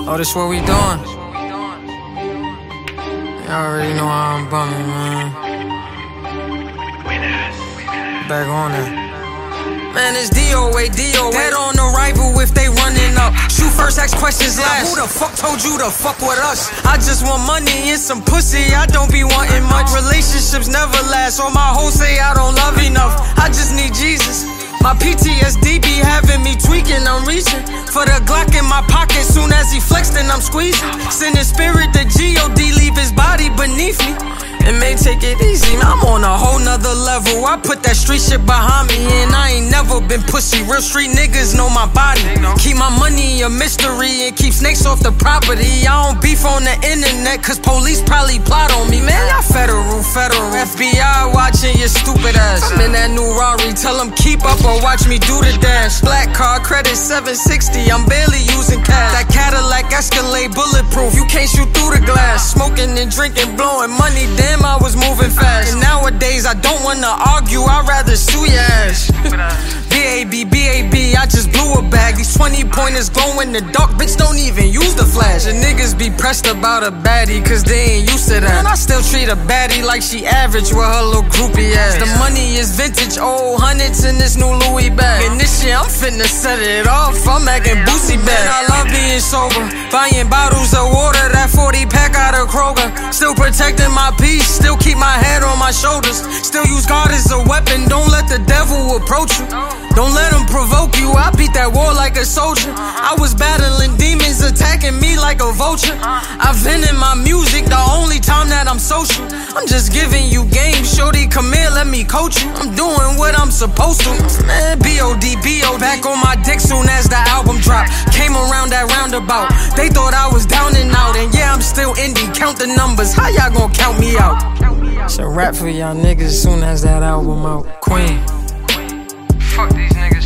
Oh, this what we doing? Y'all already know how I'm bumming, man. Back on it. Man, it's DOA. Dead on arrival if they running up. Shoot first, ask questions last. Who the fuck told you to fuck with us? I just want money and some pussy, I don't be wanting much. Relationships never last, all my hoes say I don't love enough. I just need Jesus. My PTSD be having me tweaking, I'm reaching for the Glock in my pocket. Soon as he flexed and I'm squeezing. Sending spirit to G.O.D. leave his body beneath me. It may take it easy, I'm on a whole nother level. I put that street shit behind me and I ain't never been pussy. Real street niggas know my body. Keep my money a mystery and keep snakes off the property. I don't beef on the internet cause police probably plot on me. Man, y'all federal FBI watching your stupid ass. I'm in that new Rari, tell them keep up or watch me do the dash. Black car, credit 760, I'm barely using cash. That Cadillac Escalade bulletproof, you can't shoot through the glass. Smoking and drinking, blowing money, damn I was moving fast. And nowadays I don't wanna argue, I'd rather sue your ass. B.A.B, I just blew a bag. These 20 pointers glow in the dark, bitch don't even use the flash. And niggas be pressed about a baddie cause they ain't used to that. And I still treat a baddie like she average with her little groupie ass. The money is vintage, old hundreds in this new Louis bag. And this shit I'm finna set it off, I'm acting boosie bad. I love being sober, buying bottles of water, that 40 pack out of Kroger. Still protecting my peace, still keep my head on my shoulders. Still use God as a weapon, don't let the devil approach you. Don't let him provoke you, I beat that war like a soldier. I was battling demons attacking me like a vulture. I've been in my music the only time that I'm social. I'm just giving you game, shorty, come here, let me coach you. I'm doing what I'm supposed to. Man, B.O.D. Back on my dick soon as the album dropped. Came around that roundabout, they thought I was down and out. And yeah, I'm still indie, count the numbers, how y'all gon' count me out? It's a rap for y'all niggas soon as that album out. Queen. Fuck these niggas.